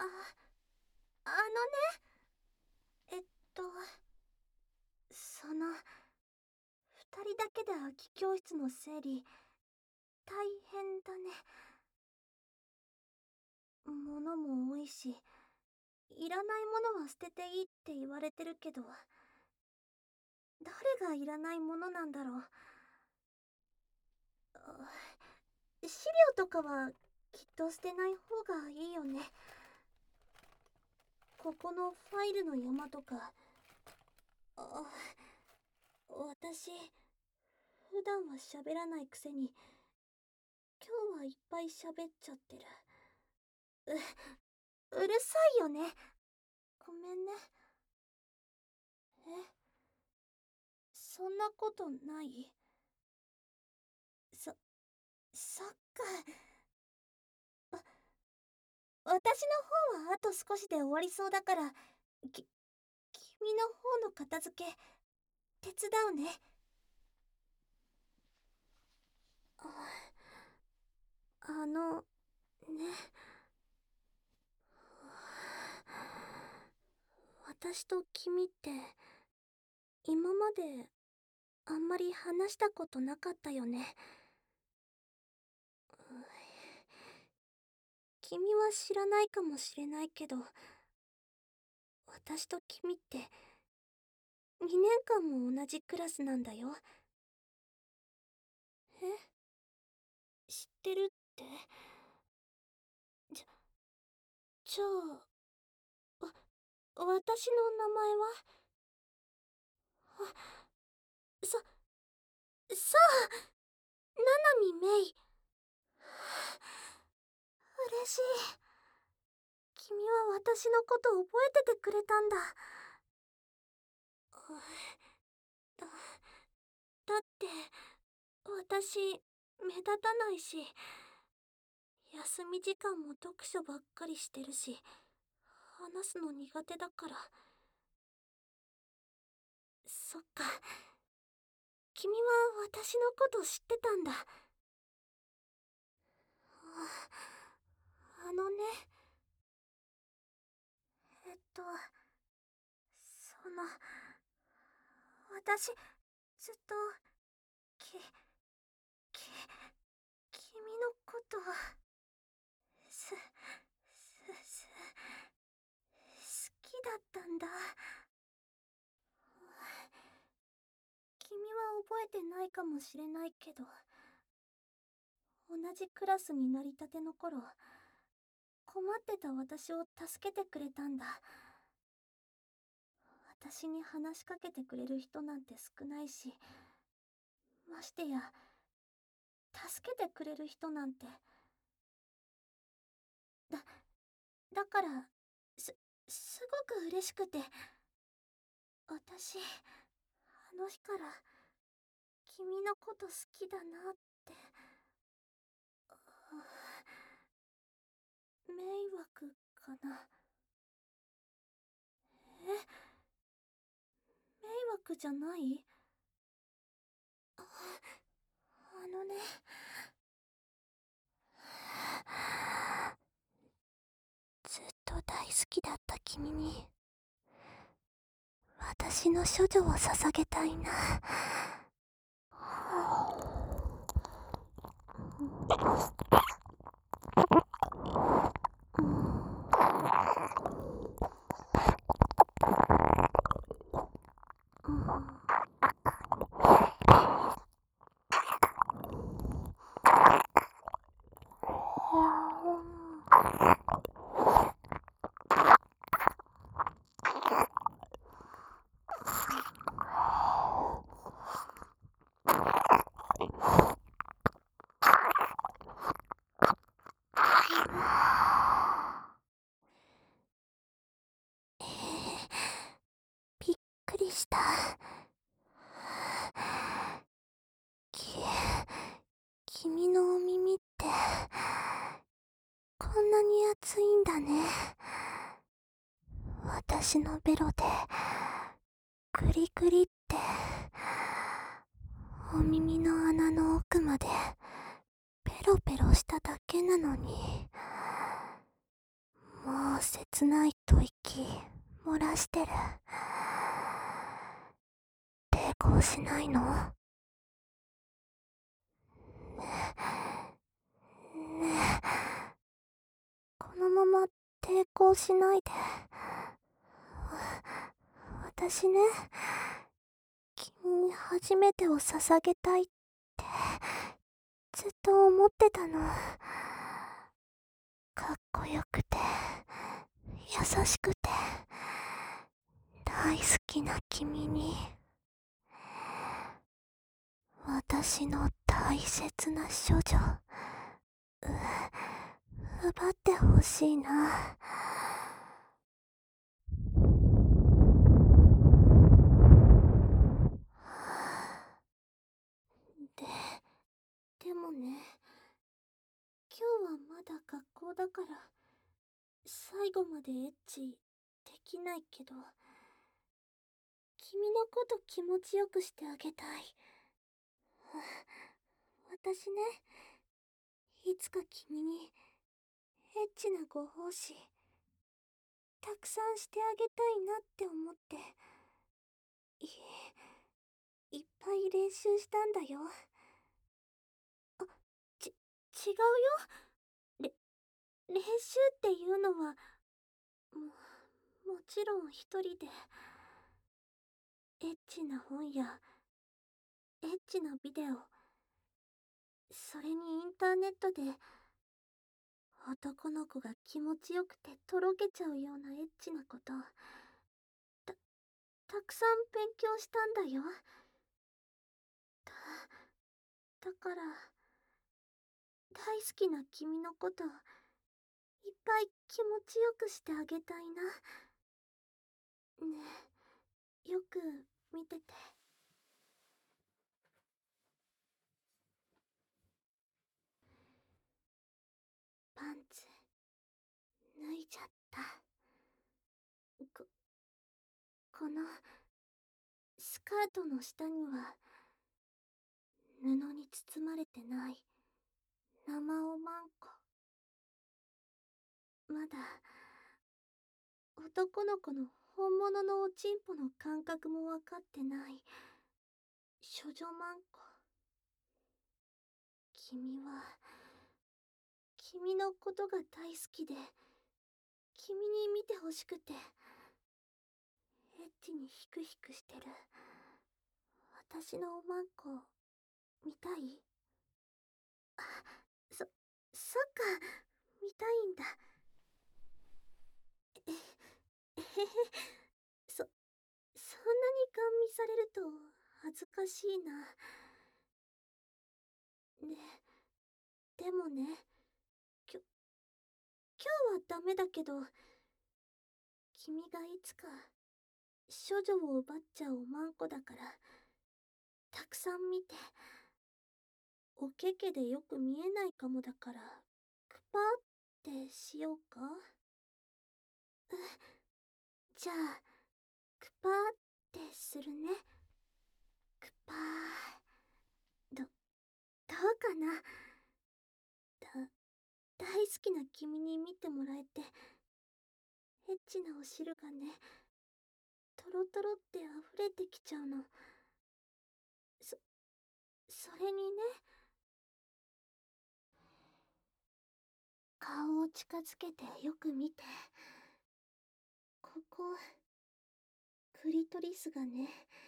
あ、あのね、えっと、二人だけで空き教室の整理、大変だね。物も多いし、いらないものは捨てていいって言われてるけど、誰がいらないものなんだろう。資料とかはきっと捨てない方がいいよね。ここのファイルの山とか。あ、私、普段は喋らないくせに、今日はいっぱい喋っちゃってる。うるさいよね。ごめんね。え、そんなことない？そ、そっか。私の方はあと少しで終わりそうだから、君の方の片付け、手伝うね。あ、ね。私と君って今まであんまり話したことなかったよね。君は知らないかもしれないけど、私と君って2年間も同じクラスなんだよ。え、知ってるって？じゃ、じゃあ、私の名前は？さ、さあ、ななみめい。嬉しい。君は私のこと覚えててくれたんだ。だ、だって私目立たないし、休み時間も読書ばっかりしてるし、話すの苦手だから。そっか、君は私のこと知ってたんだ。あのね、えっと、私、ずっと、き、き、君のこと、す、好きだったんだ。君は覚えてないかもしれないけど、同じクラスになりたての頃、困ってた私を助けてくれたんだ。私に話しかけてくれる人なんて少ないし、ましてや、助けてくれる人なんて。だ、だから、す、すごく嬉しくて、私、あの日から、君のこと好きだなって。迷惑かな。え、迷惑じゃない？あのね、ずっと大好きだった君に、私の処女を捧げたいな。びっくりした。き、君のお耳ってこんなに熱いんだね。私のベロでグリグリってお耳の穴の奥までペロペロしただけなのに、もう切切ない吐息漏らしてる。抵抗しないの？ねえ、このまま抵抗しないで。私ね、君に初めてを捧げたいってずっと思ってたの。かっこよくて優しくて大好きな君に、私の大切な処女、奪ってほしいな。で、でもね、今日はまだ学校だから最後までエッチできないけど、君のこと気持ちよくしてあげたい。私ね、いつか君にエッチなご奉仕たくさんしてあげたいなって思って、いっぱい練習したんだよ。あ、違うよ。練習っていうのは、もちろん一人で、エッチな本や、エッチなビデオ、それにインターネットで、男の子が気持ちよくてとろけちゃうようなエッチなこと、たくさん勉強したんだよ。だから、大好きな君のこといっぱい気持ちよくしてあげたいな。ねえ、よく見てて。パンツ脱いじゃった。このスカートの下には布に包まれてない生おまんこ。まだ男の子の本物のおちんぽの感覚もわかってない処女まんこ。君のことが大好きで、君に見てほしくて、エッチにヒクヒクしてる私のおまんこ見たい？あ、そっか、見たいんだ。えへへ、そんなにガン見されると恥ずかしいな。でもね、きょ、今日はダメだけど、君がいつか処女を奪っちゃうおまんこだから、たくさん見て。おけけでよく見えないかもだから、クパーってしようか？じゃあ、クパーってするね。クパー。どうかな？大好きな君に見てもらえて、エッチなお汁がね、トロトロって溢れてきちゃうの。それにね、顔を近づけてよく見て。ここ、クリトリスがね、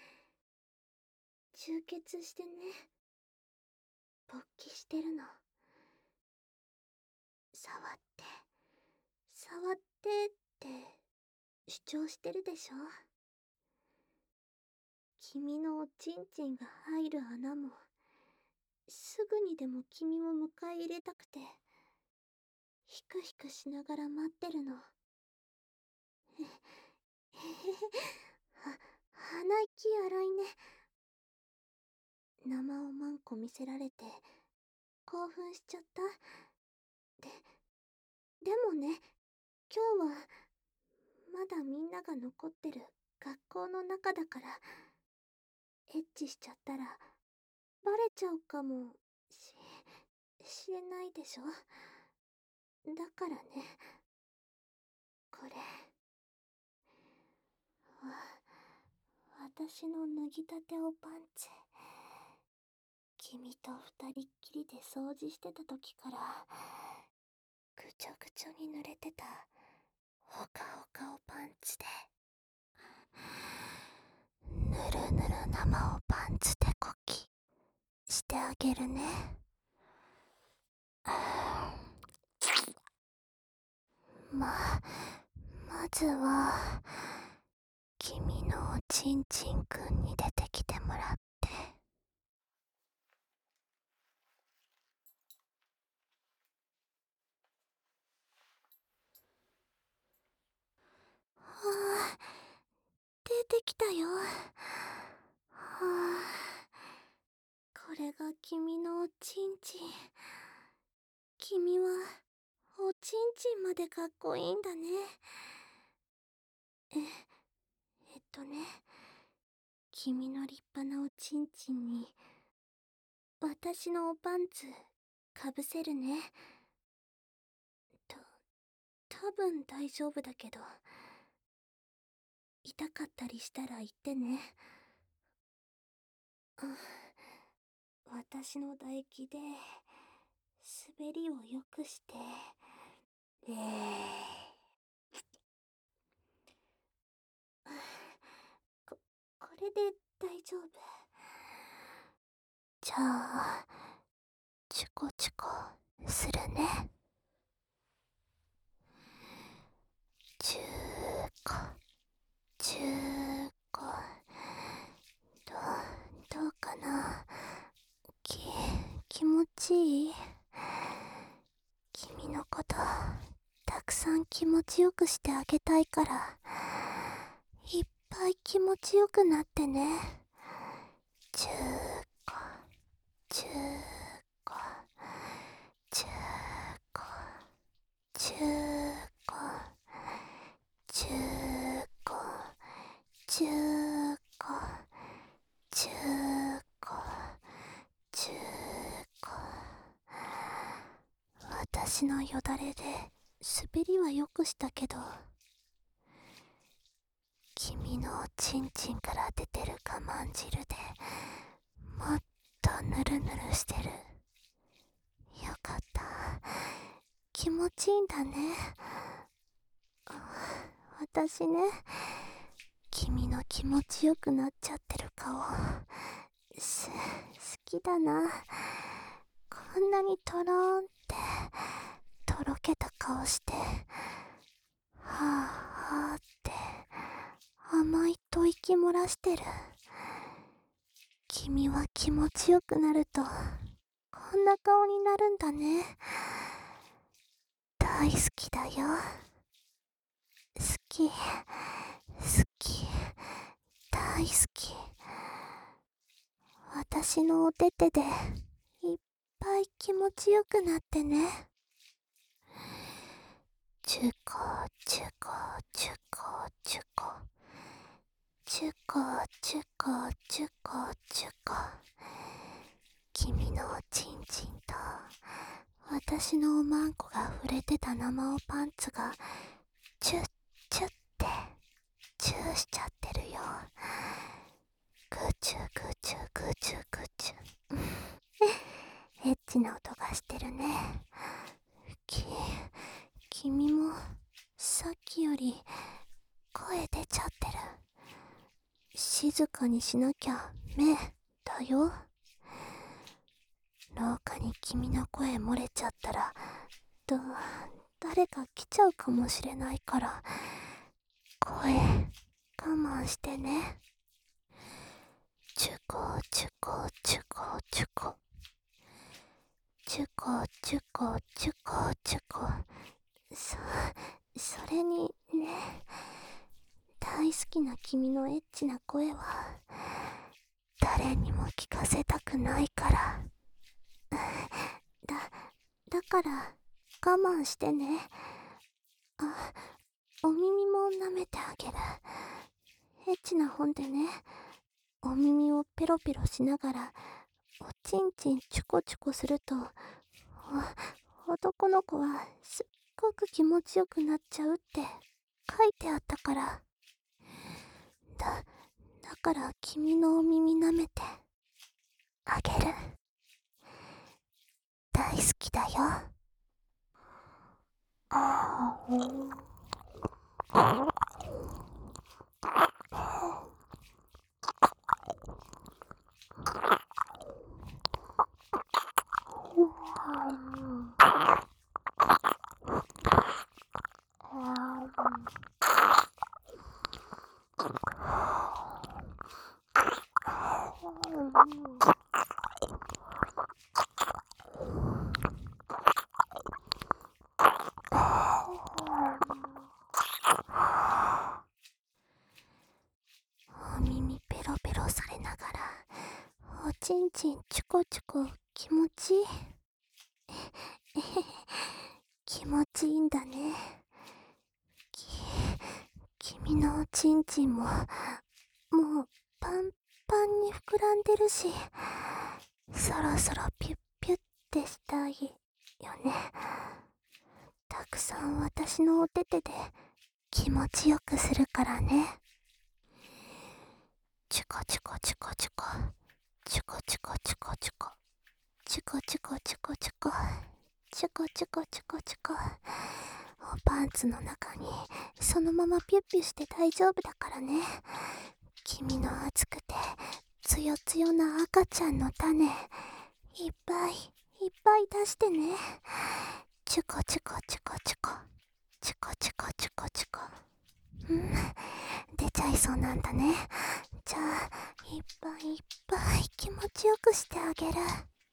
充血してね、勃起してるの。触って、触ってって主張してるでしょ。君のおちんちんが入る穴も、すぐにでも君を迎え入れたくて、ヒクヒクしながら待ってるの。へへへ、鼻息荒いね。生おまんこ見せられて、興奮しちゃった。で、でもね、今日は、まだみんなが残ってる学校の中だから、エッチしちゃったら、バレちゃうかもしれないでしょ。だからね、これ、 私の脱ぎたておパンツ。君と二人っきりで掃除してた時から、ぐちょぐちょに濡れてたほかほかおパンツで、ぬるぬる生おパンツでこきしてあげるね。まずは君のおちんちんくんに出てきてもらって。はあ、出てきたよ。はあ、これが君のおちんちん。君はおちんちんまでかっこいいんだね。君の立派なおちんちんに私のおパンツかぶせるね。多分大丈夫だけど、痛かったりしたら言ってね。私の唾液で滑りを良くして、ここれで大丈夫。じゃあチュコチュコするね。チューコチューコ。どうかな。気持ちいい？君のことたくさん気持ちよくしてあげたいから、いっぱい気持ちよくなってね。チューコチューコチューコチューコチューコチューコチューコチューコ。私のよだれで滑りはよくしたけど、君のおちんちんから出てる我慢汁でもっとぬるぬるしてる。よかった。気持ちいいんだね。私ね、君の気持ちよくなっちゃってる顔好きだな。こんなにとろーんってとろけた顔して、はぁはぁって甘い吐息漏らしてる。君は気持ちよくなるとこんな顔になるんだね。大好きだよ。好き好き大好き。私のおててでいっぱい気持ちよくなってね。チュコチュコチュコチュコチュコチュコチュコチュコ。君のおちんちんと私のおまんこが触れてた生おパンツがチュッチュッってチューしちゃってるよ。グチュグチュグチュグチュエッチな音がしてるね。君もさっきより声出ちゃってる。静かにしなきゃ目だよ。廊下に君の声漏れちゃったら誰か来ちゃうかもしれないから、声我慢してね。チュコチュコチュコチュコチュコチュコチュコチュコ。それにね、大好きな君のエッチな声は誰にも聞かせたくないから。だから我慢してね。お耳も舐めてあげる。エッチな本でね、お耳をペロペロしながらおちんちんチュコチュコすると、男の子はすっごく気持ちよくなっちゃうって書いてあったから。だだから君のお耳舐めてあげる。大好きだよ。お耳ペロペロされながら、おちんちんチュコチュコ気持ちいい。気持ちいいんだね。君のおちんちんも、もうパンパンに膨らんでるし、そろそろピュッピュッってしたいよね。たくさん私のお手手で気持ちよくするからね。チュコチュコチュコチュコ、チュコチュコチュコチュコ、チュコチュコチュコチュコ、チュコチュコチュコチュコ。おパンツの中にそのままピュッピュして大丈夫だからね。君の熱くてつよつよな赤ちゃんの種、いっぱいいっぱい出してね。チュコチュコチュコチュコ、チュコチュコチュコチュコ。出ちゃいそうなんだね。じゃあいっぱいいっぱい気持ちよくしてあげる。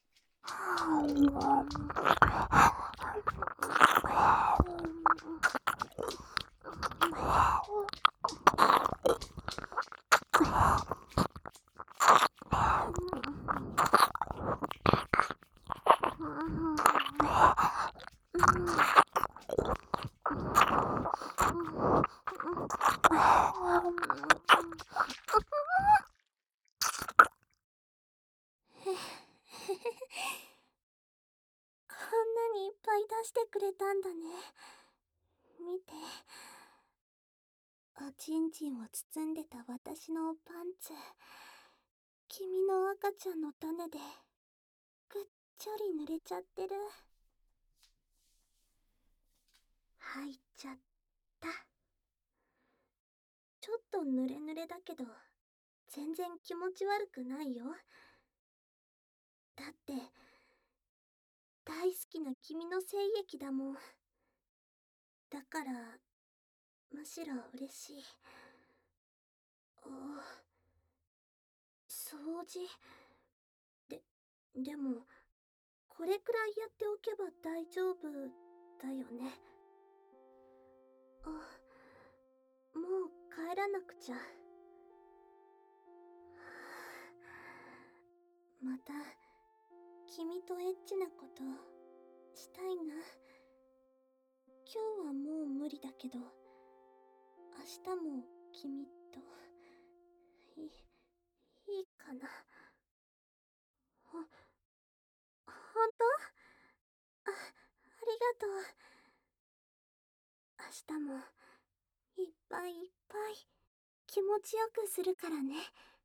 こんなにいっぱい出してくれたんだね。見て。おちんちんを包んでた私のパンツ、君の赤ちゃんの種でぐっちょり濡れちゃってる。入っちゃった。ちょっと濡れ濡れだけど全然気持ち悪くないよ。だって大好きな君の精液だもん。だからむしろ嬉しい。掃除でもこれくらいやっておけば大丈夫だよね。もう帰らなくちゃ。また君とエッチなことしたいな。今日はもう無理だけど明日も君といいかな。ほんとありがとう。明日もいっぱいいっぱい気持ちよくするからね。